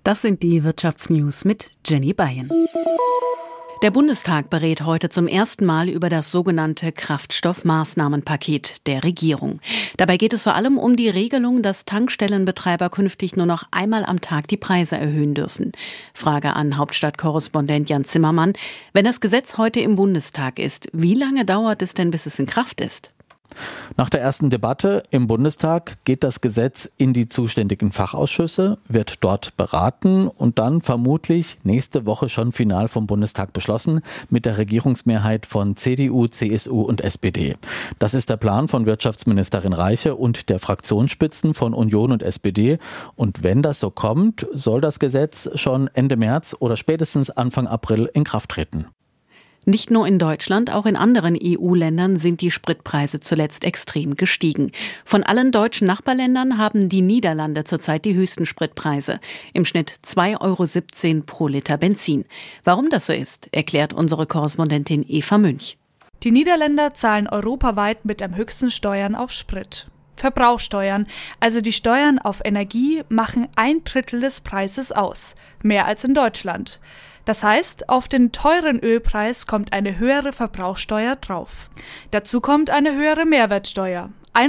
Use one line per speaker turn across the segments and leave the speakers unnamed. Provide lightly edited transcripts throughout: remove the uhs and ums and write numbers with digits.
Das sind die Wirtschaftsnews mit Jenny Beyen. Der Bundestag berät heute zum ersten Mal über das sogenannte Kraftstoffmaßnahmenpaket der Regierung. Dabei geht es vor allem um die Regelung, dass Tankstellenbetreiber künftig nur noch einmal am Tag die Preise erhöhen dürfen. Frage an Hauptstadtkorrespondent Jan Zimmermann. Wenn das Gesetz heute im Bundestag ist, wie lange dauert es denn, bis es in Kraft ist?
Nach der ersten Debatte im Bundestag geht das Gesetz in die zuständigen Fachausschüsse, wird dort beraten und dann vermutlich nächste Woche schon final vom Bundestag beschlossen mit der Regierungsmehrheit von CDU, CSU und SPD. Das ist der Plan von Wirtschaftsministerin Reiche und der Fraktionsspitzen von Union und SPD. Und wenn das so kommt, soll das Gesetz schon Ende März oder spätestens Anfang April in Kraft treten.
Nicht nur in Deutschland, auch in anderen EU-Ländern sind die Spritpreise zuletzt extrem gestiegen. Von allen deutschen Nachbarländern haben die Niederlande zurzeit die höchsten Spritpreise. Im Schnitt 2,17 € pro Liter Benzin. Warum das so ist, erklärt unsere Korrespondentin Eva Münch.
Die Niederländer zahlen europaweit mit am höchsten Steuern auf Sprit. Verbrauchsteuern, also die Steuern auf Energie, machen 1/3 des Preises aus. Mehr als in Deutschland. Das heißt, auf den teuren Ölpreis kommt eine höhere Verbrauchsteuer drauf. Dazu kommt eine höhere Mehrwertsteuer.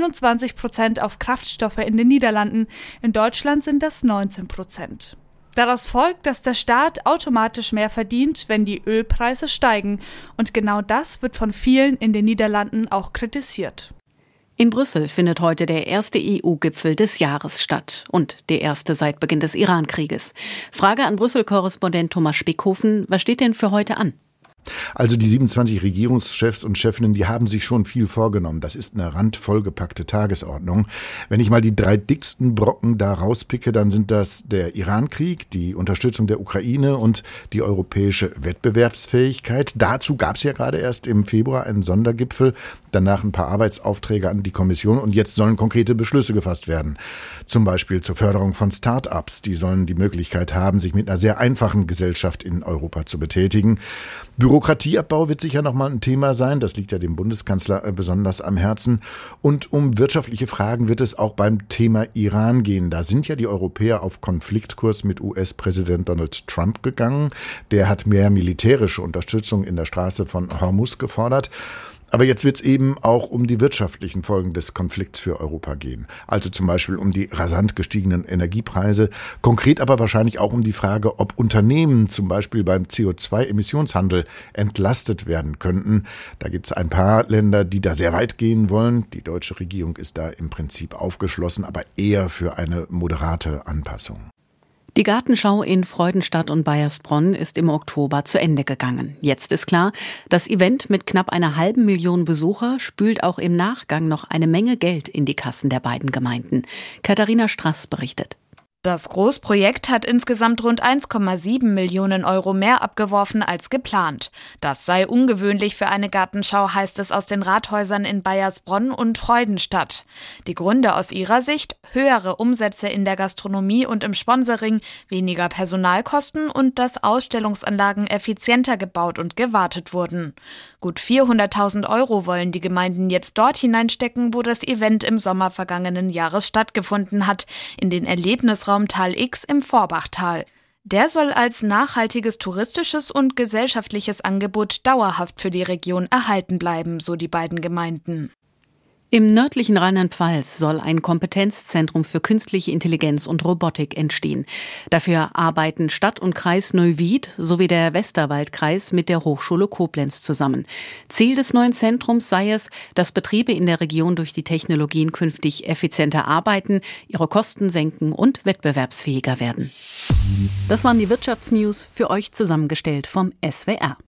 21% auf Kraftstoffe in den Niederlanden, in Deutschland sind das 19%. Daraus folgt, dass der Staat automatisch mehr verdient, wenn die Ölpreise steigen. Und genau das wird von vielen in den Niederlanden auch kritisiert.
In Brüssel findet heute der erste EU-Gipfel des Jahres statt und der erste seit Beginn des Iran-Krieges. Frage an Brüssel-Korrespondent Thomas Spickhofen, was steht denn für heute an?
Also die 27 Regierungschefs und Chefinnen, die haben sich schon viel vorgenommen. Das ist eine randvollgepackte Tagesordnung. Wenn ich mal die 3 dicksten Brocken da rauspicke, dann sind das der Irankrieg, die Unterstützung der Ukraine und die europäische Wettbewerbsfähigkeit. Dazu gab es ja gerade erst im Februar einen Sondergipfel, danach ein paar Arbeitsaufträge an die Kommission und jetzt sollen konkrete Beschlüsse gefasst werden. Zum Beispiel zur Förderung von Start-ups. Die sollen die Möglichkeit haben, sich mit einer sehr einfachen Gesellschaft in Europa zu betätigen. Bürokratieabbau wird sicher nochmal ein Thema sein. Das liegt ja dem Bundeskanzler besonders am Herzen. Und um wirtschaftliche Fragen wird es auch beim Thema Iran gehen. Da sind ja die Europäer auf Konfliktkurs mit US-Präsident Donald Trump gegangen. Der hat mehr militärische Unterstützung in der Straße von Hormuz gefordert. Aber jetzt wird es eben auch um die wirtschaftlichen Folgen des Konflikts für Europa gehen. Also zum Beispiel um die rasant gestiegenen Energiepreise. Konkret aber wahrscheinlich auch um die Frage, ob Unternehmen zum Beispiel beim CO2-Emissionshandel entlastet werden könnten. Da gibt es ein paar Länder, die da sehr weit gehen wollen. Die deutsche Regierung ist da im Prinzip aufgeschlossen, aber eher für eine moderate Anpassung.
Die Gartenschau in Freudenstadt und Baiersbronn ist im Oktober zu Ende gegangen. Jetzt ist klar, das Event mit knapp 500.000 Besucher spült auch im Nachgang noch eine Menge Geld in die Kassen der beiden Gemeinden. Katharina Strass berichtet.
Das Großprojekt hat insgesamt rund 1,7 Millionen € mehr abgeworfen als geplant. Das sei ungewöhnlich für eine Gartenschau, heißt es aus den Rathäusern in Baiersbronn und Freudenstadt. Die Gründe aus ihrer Sicht: höhere Umsätze in der Gastronomie und im Sponsoring, weniger Personalkosten und dass Ausstellungsanlagen effizienter gebaut und gewartet wurden. Gut 400.000 € wollen die Gemeinden jetzt dort hineinstecken, wo das Event im Sommer vergangenen Jahres stattgefunden hat, in den Erlebnisraum Tal X im Vorbachtal. Der soll als nachhaltiges touristisches und gesellschaftliches Angebot dauerhaft für die Region erhalten bleiben, so die beiden Gemeinden.
Im nördlichen Rheinland-Pfalz soll ein Kompetenzzentrum für künstliche Intelligenz und Robotik entstehen. Dafür arbeiten Stadt und Kreis Neuwied sowie der Westerwaldkreis mit der Hochschule Koblenz zusammen. Ziel des neuen Zentrums sei es, dass Betriebe in der Region durch die Technologien künftig effizienter arbeiten, ihre Kosten senken und wettbewerbsfähiger werden. Das waren die Wirtschaftsnews, für euch zusammengestellt vom SWR.